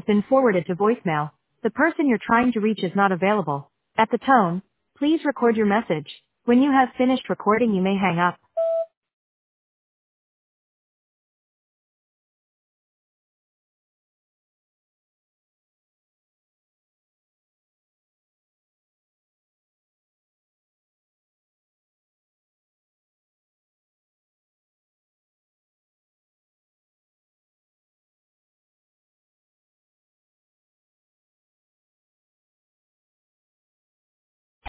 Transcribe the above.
been forwarded to voicemail. The person you're trying to reach is not available. At the tone, please record your message. When you have finished recording, you may hang up.